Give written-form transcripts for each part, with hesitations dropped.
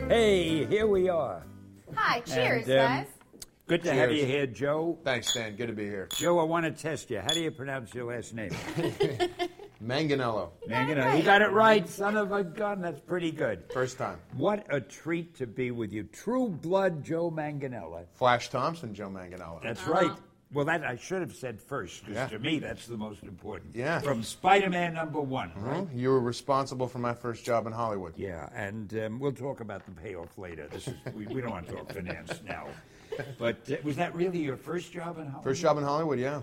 Hey, here we are. Hi, cheers, And, guys. Good to have you here, Joe. Thanks, Stan. Good to be here. Joe, I want to test you. How do you pronounce your last name? Manganello. Manganello. You got it right, son of a gun. That's pretty good. First time. What a treat to be with you. True blood Joe Manganello. Flash Thompson, Joe Manganello. That's right. Well, that I should have said first, because Yeah. to me that's the most important. Yeah. From Spider-Man #1, right? You were responsible for my first job in Hollywood. Yeah, and we'll talk about the payoff later. We don't want to talk finance now. But was that really your first job in Hollywood? First job in Hollywood, yeah.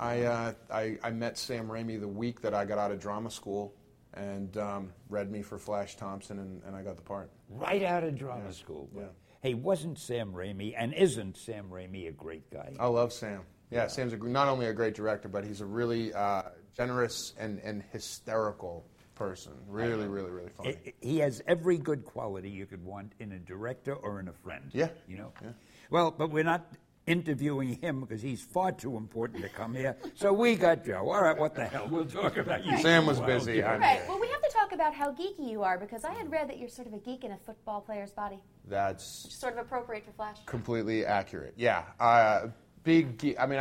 I met Sam Raimi the week that I got out of drama school and read me for Flash Thompson, and I got the part. Right out of drama school. Yeah. Hey, wasn't Sam Raimi, and isn't Sam Raimi a great guy? I love Sam. Yeah, Sam's not only a great director, but he's a really generous and hysterical person. Really, really, really funny. He has every good quality you could want in a director or in a friend. Yeah. You know? Yeah. Well, but we're not interviewing him because he's far too important to come here. So we got Joe. All right, what the hell? We'll talk about you. Sam was busy. Right. Well, we have to talk about how geeky you are, because I had read that you're sort of a geek in a football player's body. That's Sort of appropriate for Flash. completely accurate. Yeah. Big geek. I mean,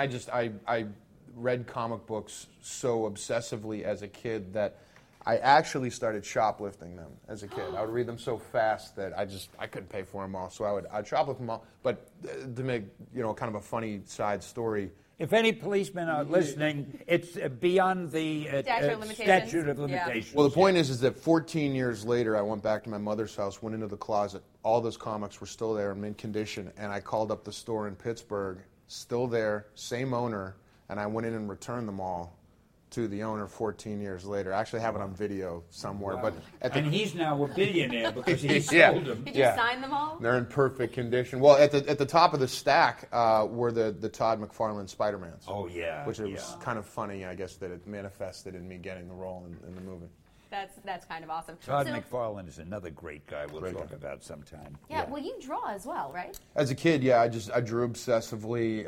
I read comic books so obsessively as a kid that I actually started shoplifting them as a kid. I would read them so fast that I couldn't pay for them all, so I'd shoplift them all. But to make kind of a funny side story. If any policemen are listening, it's beyond the statute of limitations. Well, the point is that 14 years later, I went back to my mother's house, went into the closet. All those comics were still there in mint condition, and I called up the store in Pittsburgh, still there, same owner, and I went in and returned them all to the owner 14 years later. I actually have it on video somewhere. Wow. But and he's now a billionaire because he Yeah. sold them. Did you sign them all? They're in perfect condition. Well, at the top of the stack were the Todd McFarlane Spider-Mans. Oh, yeah. Which was kind of funny, I guess, that it manifested in me getting the role in the movie. That's kind of awesome. Todd So- McFarlane is another great guy we'll Great talk guy. about sometime. Yeah, well, you draw as well, right? As a kid, yeah, I drew obsessively.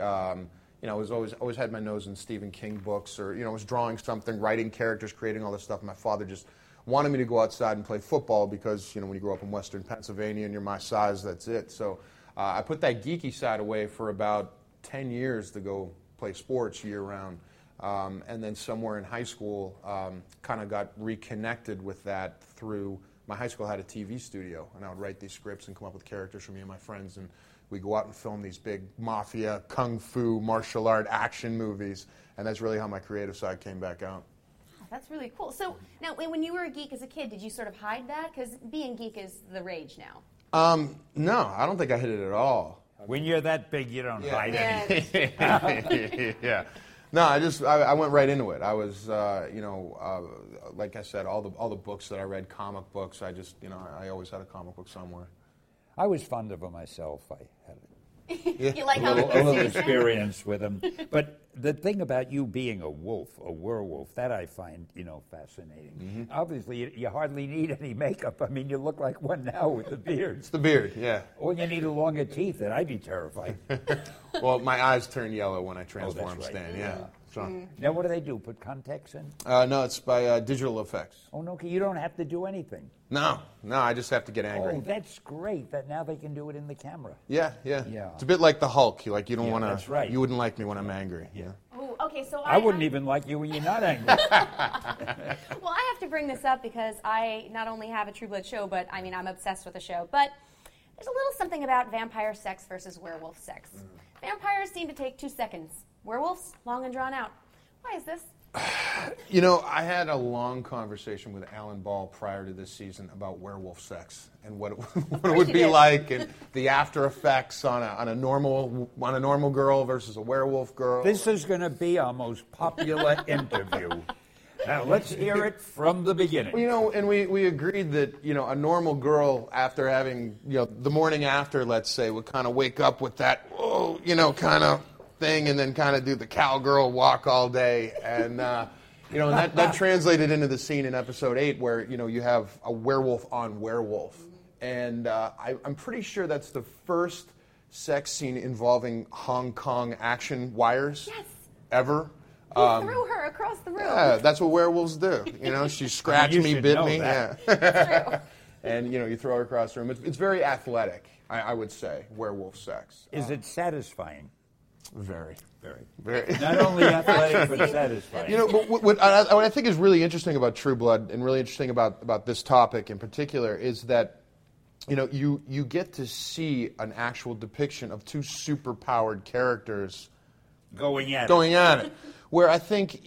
I was always had my nose in Stephen King books, or was drawing something, writing characters, creating all this stuff. My father just wanted me to go outside and play football because when you grow up in Western Pennsylvania and you're my size, that's it. So I put that geeky side away for about 10 years to go play sports year round. And then somewhere in high school, kind of got reconnected with that through my high school had a TV studio, and I would write these scripts and come up with characters for me and my friends, and we go out and film these big mafia, kung fu, martial art action movies, and that's really how my creative side came back out. That's really cool. So now, when you were a geek as a kid, did you sort of hide that? Because being geek is the rage now. No, I don't think I hid it at all. When you're that big, you don't hide anything. Yeah. No, I went right into it. I was, like I said, all the books that I read, comic books. I always had a comic book somewhere. I was fond of them myself. I had You like a how little experience with them. But the thing about you being a werewolf, that I find, fascinating. Mm-hmm. Obviously, you hardly need any makeup. I mean, you look like one now with the beard. It's the beard, yeah. All you need are longer teeth, and I'd be terrified. Well, my eyes turn yellow when I transform, right. Stan, yeah. So, Now, what do? Put contacts in? no, it's by Digital Effects. Oh, no, you don't have to do anything. No, I just have to get angry. Oh, that's great. That now they can do it in the camera. Yeah. Yeah. It's a bit like the Hulk. You don't want to. that's right. You wouldn't like me when I'm angry. Yeah. Oh, okay, so I wouldn't even like you when you're not angry. Well, I have to bring this up because I not only have a True Blood show, but I'm obsessed with the show. But there's a little something about vampire sex versus werewolf sex. Vampires seem to take 2 seconds. Werewolves, long and drawn out. Why is this? I had a long conversation with Alan Ball prior to this season about werewolf sex and what it would be like, and the after effects on a normal girl versus a werewolf girl. This is going to be our most popular interview. Now, let's hear it from the beginning. And we agreed that, a normal girl after having, the morning after, let's say, would kind of wake up with that, kind of thing, and then kind of do the cowgirl walk all day. And, and that translated into the scene in episode 8 where, you have a werewolf on werewolf. And I'm pretty sure that's the first sex scene involving Hong Kong action wires ever. He threw her across the room. Yeah, that's what werewolves do. She scratched me, bit me. That. Yeah. and you throw her across the room. It's very athletic, I would say, werewolf sex. Is it satisfying? Very. Very. Not only athletic, but satisfying. But what I think is really interesting about True Blood, and really interesting about this topic in particular, is that you get to see an actual depiction of two superpowered characters going at it. Where I think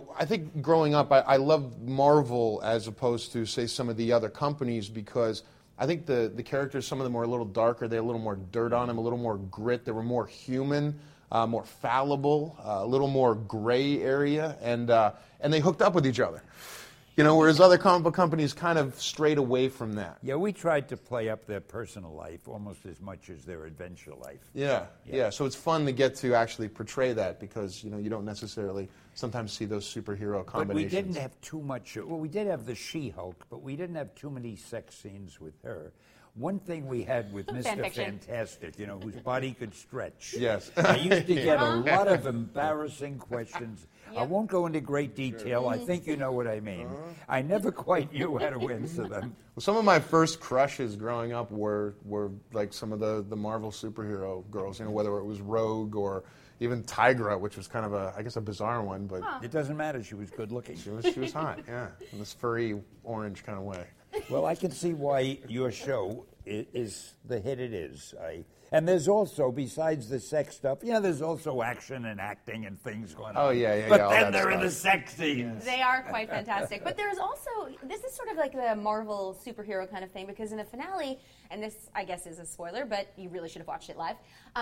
growing up, I loved Marvel as opposed to, say, some of the other companies, because I think the characters, some of them were a little darker, they had a little more dirt on them, a little more grit, they were more human, more fallible, a little more gray area, and they hooked up with each other. Whereas other comic book companies kind of strayed away from that. Yeah, we tried to play up their personal life almost as much as their adventure life. Yeah. So it's fun to get to actually portray that, because you don't necessarily sometimes see those superhero combinations. But we didn't have too much. Well, we did have the She-Hulk, but we didn't have too many sex scenes with her. One thing we had with Mr. Fantastic, whose body could stretch. Yes. I used to get a lot of embarrassing questions. I won't go into great detail. I think you know what I mean. I never quite knew how to answer them. Well, some of my first crushes growing up were like some of the Marvel superhero girls, whether it was Rogue or even Tigra, which was kind of a bizarre one, but it doesn't matter. She was good looking. She was hot, yeah, in this furry orange kind of way. Well, I can see why your show is the hit it is. And there's also, besides the sex stuff, there's also action and acting and things going on. Oh, yeah. But all then that they're stuff. in the sex scenes. They are quite fantastic. But there's also, this is sort of like the Marvel superhero kind of thing, because in the finale, and this, I guess, is a spoiler, but you really should have watched it live,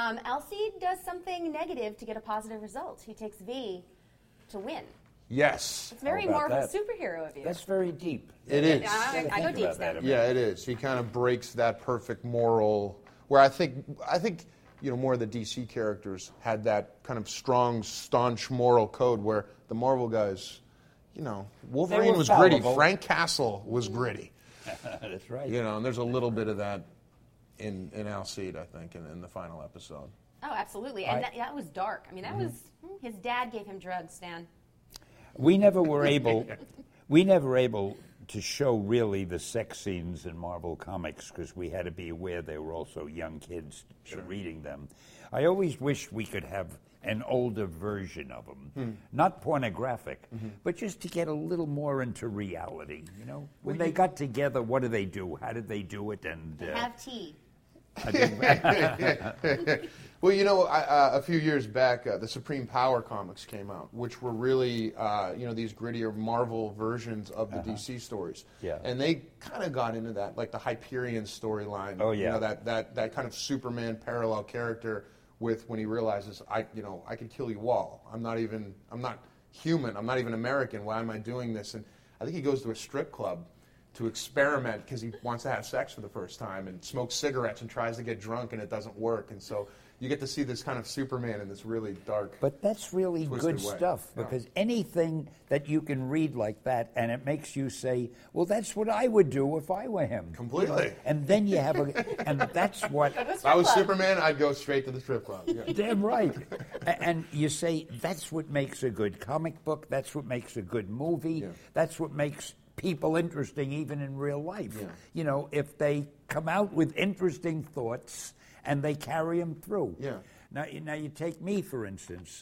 Alcide does something negative to get a positive result. He takes V to win. Yes. It's very Marvel superhero of you. That's very deep. It is. I go deep there. Yeah, it is. He kind of breaks that perfect moral, where I think more of the DC characters had that kind of strong, staunch moral code, where the Marvel guys, Wolverine was gritty. Frank Castle was gritty. That's right. And there's a little bit of that in Alcide, I think, in the final episode. Oh, absolutely. And that was dark. I mean, that was, his dad gave him drugs, Stan. We never were able to show really the sex scenes in Marvel Comics, because we had to be aware they were also young kids reading them. I always wished we could have an older version of them, not pornographic, but just to get a little more into reality. When they got together, what did they do? How did they do it? And have tea. Well, a few years back, the Supreme Power comics came out, which were really, these grittier Marvel versions of the DC stories. Yeah. And they kind of got into that, like the Hyperion storyline. Oh, yeah. That kind of Superman parallel character with when he realizes, I could kill you all. I'm not human. I'm not even American. Why am I doing this? And I think he goes to a strip club to experiment because he wants to have sex for the first time, and smokes cigarettes and tries to get drunk, and it doesn't work. And so you get to see this kind of Superman in this really dark, but that's really good way. stuff, because anything that you can read like that and it makes you say, well, that's what I would do if I were him. Completely. And then you have and that's what... If I was Superman, I'd go straight to the strip club. Yeah. Damn right. And you say, that's what makes a good comic book, that's what makes a good movie, that's what makes people interesting even in real life. Yeah. If they come out with interesting thoughts and they carry them through. Yeah. Now you take me, for instance.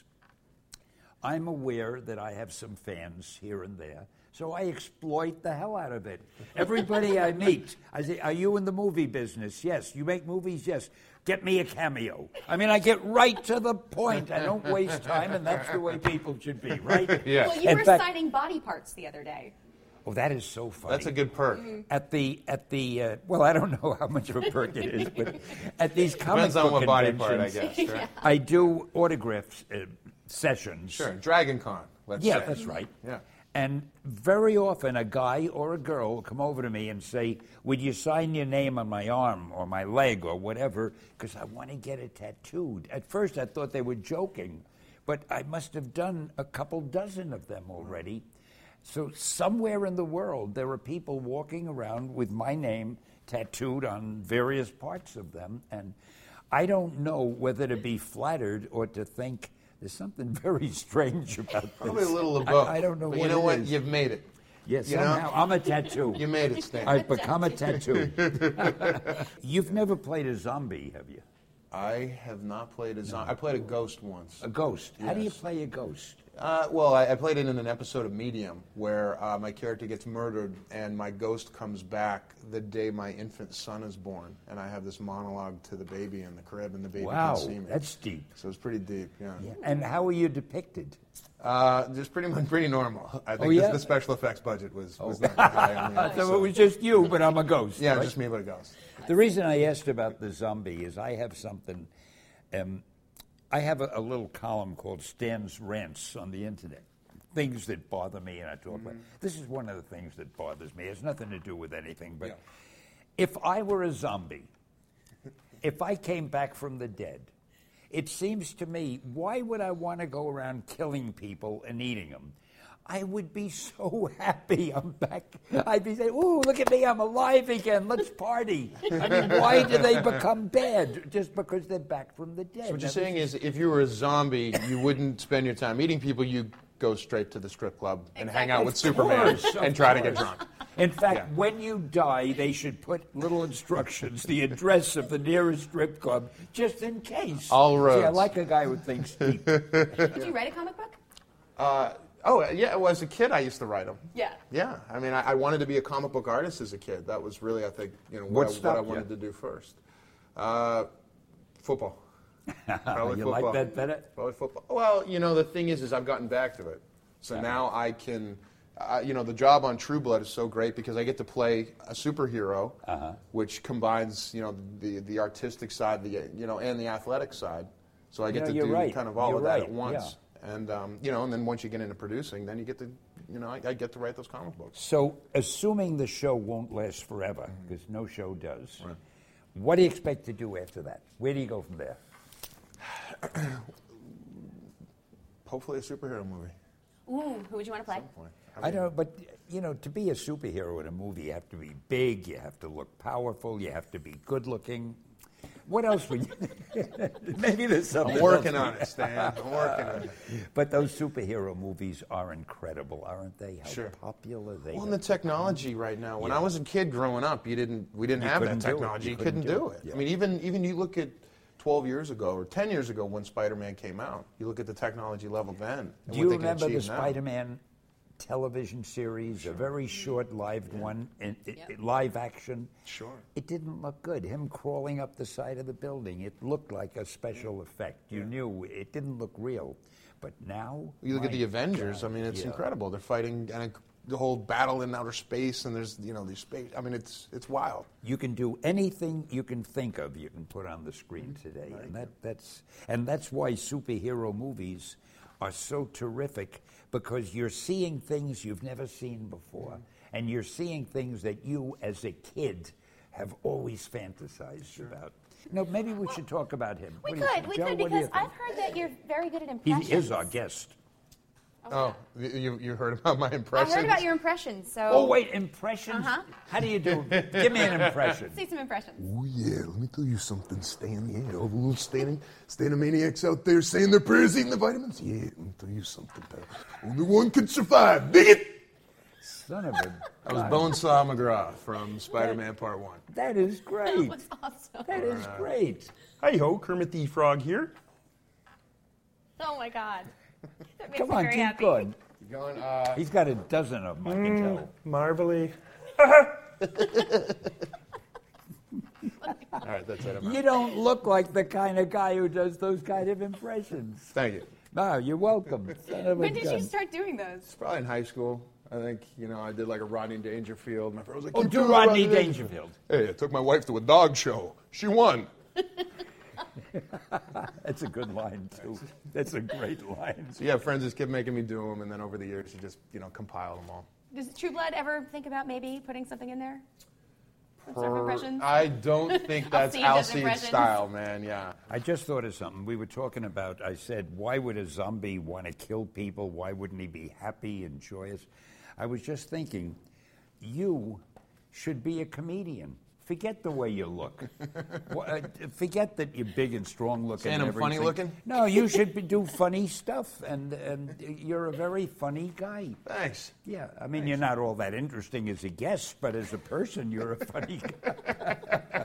I'm aware that I have some fans here and there, so I exploit the hell out of it. Everybody I meet, I say, are you in the movie business? Yes. You make movies? Yes. Get me a cameo. I mean, I get right to the point. I don't waste time, and that's the way people should be, right? Yeah. Well, you were signing body parts the other day. Oh, that is so funny. That's a good perk. At the well, I don't know how much of a perk it is, but at these comic Depends on book what body conventions, part, I guess. Right? I do autograph sessions. Sure, Dragon Con. Let's say. That's right. Yeah. And very often a guy or a girl will come over to me and say, would you sign your name on my arm or my leg or whatever, because I want to get it tattooed. At first I thought they were joking, but I must have done a couple dozen of them already. So somewhere in the world, there are people walking around with my name tattooed on various parts of them, and I don't know whether to be flattered or to think there's something very strange about this. Probably a little of both. I don't know but what you know it what? is. You've made it. Yes, You know? somehow I'm a tattoo. You made it, Stan. I've become a tattoo. You've never played a zombie, have you? I have not played a zombie. I played a ghost once. A ghost. How do you Yes. play a ghost? Well, I played it in an episode of Medium where my character gets murdered and my ghost comes back the day my infant son is born. And I have this monologue to the baby in the crib and the baby Wow, can see me. that's deep. So it's pretty deep, yeah. And how are you depicted? Just pretty normal. I think yeah? the special effects budget was not that high on the So it was just you, but I'm a ghost. Yeah, right? just me but a ghost. The reason I asked about the zombie is I have something. I have a little column called Stan's Rants on the internet. Things that bother me, and I talk about. This is one of the things that bothers me. It has nothing to do with anything, but if I were a zombie, if I came back from the dead, it seems to me, why would I want to go around killing people and eating them? I would be so happy I'm back. I'd be saying, ooh, look at me, I'm alive again, let's party. I mean, why do they become bad? Just because they're back from the dead. So what you're Now, saying is if you were a zombie, you wouldn't spend your time eating people, you'd go straight to the strip club and hang out with Of Superman course, and of try to get course. drunk. In fact, Yeah. when you die, they should put little instructions, the address of the nearest strip club, just in case. All roads. See, I like a guy who thinks deep. Did you write a comic book? Yeah, well, as a kid, I used to write them. Yeah. Yeah, I mean, I wanted to be a comic book artist as a kid. That was really, I think, What what I stopped you? wanted to do first. Football. Probably You football. like that better? Probably football. Well, the thing is I've gotten back to it. So now I can, the job on True Blood is so great because I get to play a superhero, which combines, the artistic side, and the athletic side. So I get to you're do right. kind of all You're of that right, at once. And, and then once you get into producing, then you get to, I get to write those comic books. So, assuming the show won't last forever, because no show does, what do you expect to do after that? Where do you go from there? Hopefully a superhero movie. Ooh, who would you want to play? I don't know, but to be a superhero in a movie, you have to be big, you have to look powerful, you have to be good looking. What else would you? Maybe there's something. I'm working else. on it, Stan. I'm working on it. But those superhero movies are incredible, aren't they? How Sure. popular they Well, are. and the technology right now. When I was a kid growing up, we didn't have that couldn't do it. technology. You You couldn't couldn't do do it. it. I mean, even you look at 12 years ago or 10 years ago when Spider-Man came out. You look at the technology level then. And Do you what they can remember the achieve now. Spider-Man television series, a very short-lived one, live action? Sure. It didn't look good. Him crawling up the side of the building, it looked like a special effect. You knew it didn't look real. But now, You look at my the Avengers. God, I mean, it's yeah. incredible. They're fighting the whole battle in outer space, and there's these space. I mean, it's wild. You can do anything you can think of. You can put on the screen today, and that's why superhero movies are so terrific because you're seeing things you've never seen before, and you're seeing things that you, as a kid, have always fantasized about. No, maybe we should talk about him. We What do you could, think? we Joe, could, what do you because think? I've heard that you're very good at He impressions. is our guest. Oh, you heard about my I impressions? heard about your impressions, so... Oh wait, impressions? Uh-huh. How do you do? Give me an impression. See some impressions. Oh yeah, let me tell you something, Stan. Yeah, all the little Stanomaniacs out there saying their prayers, eating the vitamins. Yeah, let me tell you something, pal. Only one can survive. Dig it! Son of a. I was Bonesaw McGraw from Spider-Man Part 1. That is great. That was awesome. That is great. Hi-ho, Kermit the Frog here. Oh my God. That makes Come me on, very keep happy. going. Keep going. He's got a dozen of them, I can tell. Marvelly. All right, that's it. You don't look like the kind of guy who does those kind of impressions. Thank you. No, you're welcome. Son of a When did you gun. start doing those? Probably in high school. I think, I did like a Rodney Dangerfield. My friend was like, Oh, "You do do Rodney Dangerfield. Hey, I took my wife to a dog show. She won. That's a good line, too. That's a great line. So yeah, friends just kept making me do them, and then over the years, you just, compiled them all. Does True Blood ever think about maybe putting something in there? Some sort of impressions? I don't think that's Alcide's Alcide's impressions. style, man, yeah. I just thought of something. We were talking about, I said, why would a zombie want to kill people? Why wouldn't he be happy and joyous? I was just thinking, you should be a comedian Forget the way you look. Forget that you're big and strong looking. Saying I'm funny looking? No, you should do funny stuff, and you're a very funny guy. Thanks. Yeah, I mean, you're not all that interesting as a guest, but as a person, you're a funny guy.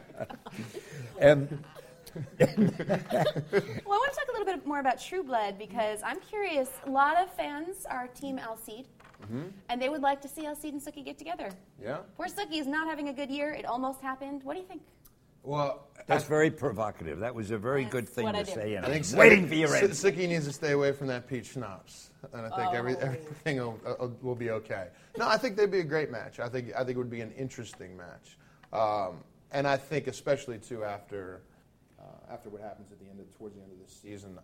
Well, I want to talk a little bit more about True Blood because I'm curious. A lot of fans are Team Alcide, and they would like to see Alcide and Sookie get together. Yeah. Poor Sookie is not having a good year. It almost happened. What do you think? Well, That's very provocative. That was a very good thing what to I do. say, and I think I'm waiting for your answer. Sookie needs to stay away from that peach schnapps, and I think everything will be okay. No, I think they'd be a great match. I think it would be an interesting match, and I think especially too after what happens towards the end of this season,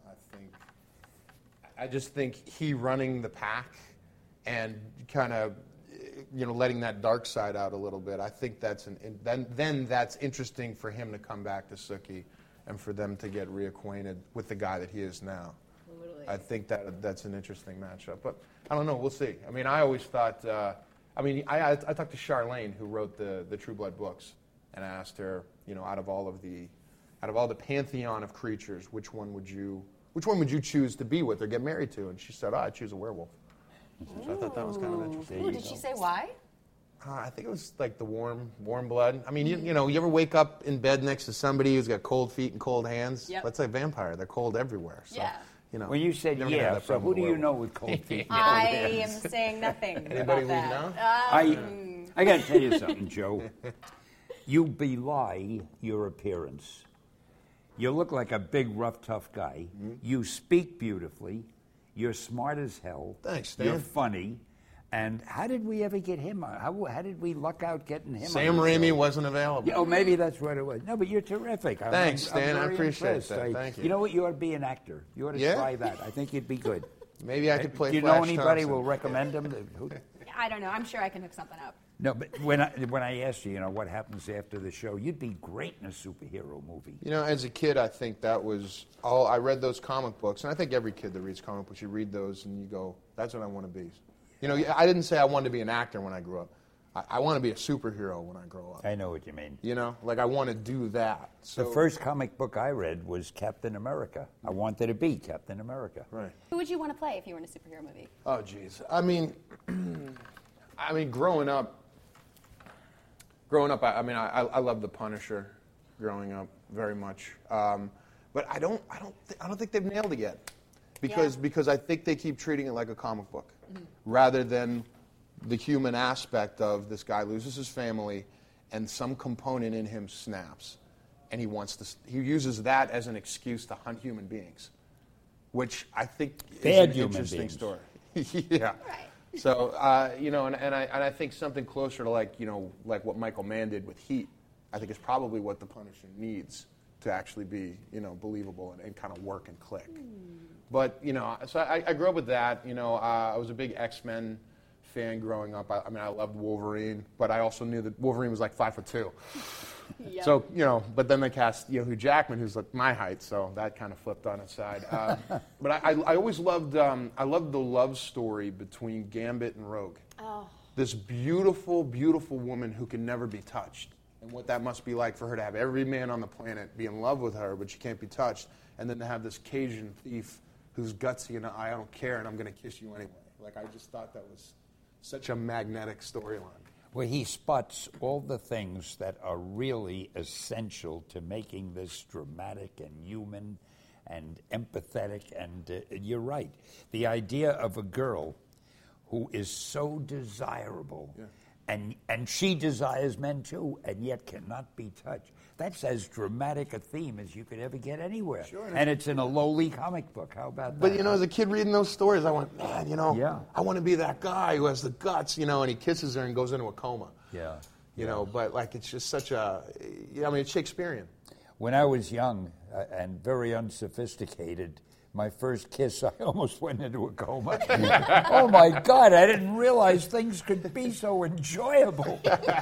I just think he running the pack and kind of letting that dark side out a little bit. I think then that's interesting for him to come back to Sookie and for them to get reacquainted with the guy that he is now. Totally. I think that's an interesting matchup, but I don't know. We'll see. I mean, I always thought. I talked to Charlene, who wrote the True Blood books, and I asked her, out of all the pantheon of creatures, which one would you choose to be with or get married to? And she said, I'd choose a werewolf. So I thought that was kind of interesting. Ooh, did she say why? I think it was like the warm blood. I mean, you ever wake up in bed next to somebody who's got cold feet and cold hands? Yep. That's like vampire. They're cold everywhere. So, Yeah. When you said never gonna have yeah, that so problem who with do you werewolf. know with cold feet? I am saying nothing Anybody about we that. know? I got to tell you something, Joe. You belie your appearance. You look like a big, rough, tough guy. Mm-hmm. You speak beautifully. You're smart as hell. Thanks, Stan. You're funny. And how did we ever get him on? How did we luck out getting him Sam on the Raimi show? wasn't available. Yeah, oh, maybe that's what it was. No, but you're terrific. Thanks, Stan. I very appreciate impressed. that. Thank you. You know what? You ought to be an actor. You ought to Yeah? try that. I think you'd be good. Maybe I could play Do you Flash know anybody Thompson. will recommend him? Who? I don't know. I'm sure I can hook something up. No, but when I asked you, what happens after the show, you'd be great in a superhero movie. As a kid, I think that was all. I read those comic books, and I think every kid that reads comic books, you read those and you go, that's what I want to be. I didn't say I wanted to be an actor when I grew up. I want to be a superhero when I grow up. I know what you mean. I want to do that. So, The first comic book I read was Captain America. I wanted to be Captain America. Right. Who would you want to play if you were in a superhero movie? Oh, geez. I mean, growing up, I loved The Punisher growing up very much. But I don't think they've nailed it yet. Because I think they keep treating it like a comic book rather than the human aspect of this guy loses his family and some component in him snaps and he uses that as an excuse to hunt human beings, which I think is an interesting story. Yeah. Right. So and I think something closer to like what Michael Mann did with Heat, I think is probably what the Punisher needs to actually be believable and kind of work and click. But so I grew up with that. I was a big X-Men fan growing up. I loved Wolverine, but I also knew that Wolverine was like 5'2". Yep. So but then they cast Hugh Jackman, who's like my height, so that kind of flipped on its side. But I always loved the love story between Gambit and Rogue. Oh. This beautiful, beautiful woman who can never be touched, and what that must be like for her to have every man on the planet be in love with her, but she can't be touched, and then to have this Cajun thief who's gutsy and I don't care and I'm going to kiss you anyway. Like, I just thought that was such a magnetic storyline. Where he spots all the things that are really essential to making this dramatic and human and empathetic. And you're right. The idea of a girl who is so desirable, and she desires men too, and yet cannot be touched. That's as dramatic a theme as you could ever get anywhere. Sure. And it's in a lowly comic book. How about that? But, as a kid reading those stories, I went, man, Yeah. I want to be that guy who has the guts, and he kisses her and goes into a coma. Yeah. But, like, it's just such a, it's Shakespearean. When I was young and very unsophisticated, my first kiss, I almost went into a coma. Oh, my God, I didn't realize things could be so enjoyable.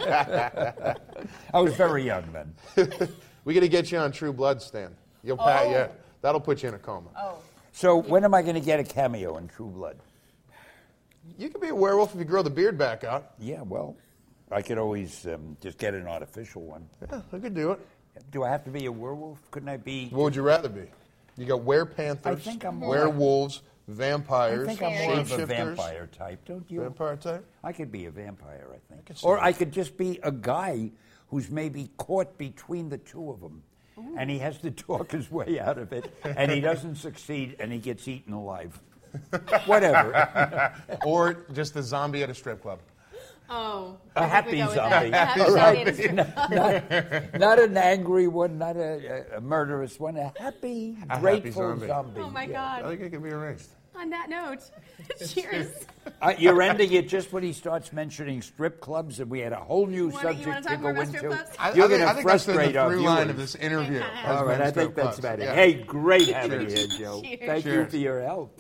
I was very young then. We got to get you on True Blood, Stan. You'll pass, that'll put you in a coma. Oh. So when am I going to get a cameo in True Blood? You can be a werewolf if you grow the beard back out. Yeah, well, I could always just get an artificial one. Yeah, I could do it. Do I have to be a werewolf? Couldn't I be? What would you rather be? You got werepanthers, I think I'm more werewolves, I vampires, think I'm more of a shapeshifters. vampire type, don't you? Vampire type? I could be a vampire, I think. could see Or that. I could just be a guy who's maybe caught between the two of them. And he has to talk his way out of it, and he doesn't succeed, and he gets eaten alive. Whatever. Or just a zombie at a strip club. Oh, A happy zombie. A happy All zombie. right. at a strip club. Not an angry one, not a murderous one, a happy, grateful zombie. zombie. Oh my I God! think it could be arranged. On that note, cheers. You're ending it just when he starts mentioning strip clubs, and we had a whole new You wanna subject talk to more go about strip into. clubs? You're I going to think that's been frustrate the our through viewers. line of this interview. has All right, been I think strip that's clubs. about it. Yeah. Hey, great having you Cheers. here, Joe. Cheers. Thank you Cheers. for your help.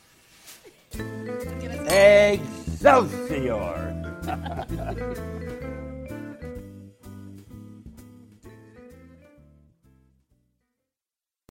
Let's get us- Excelsior!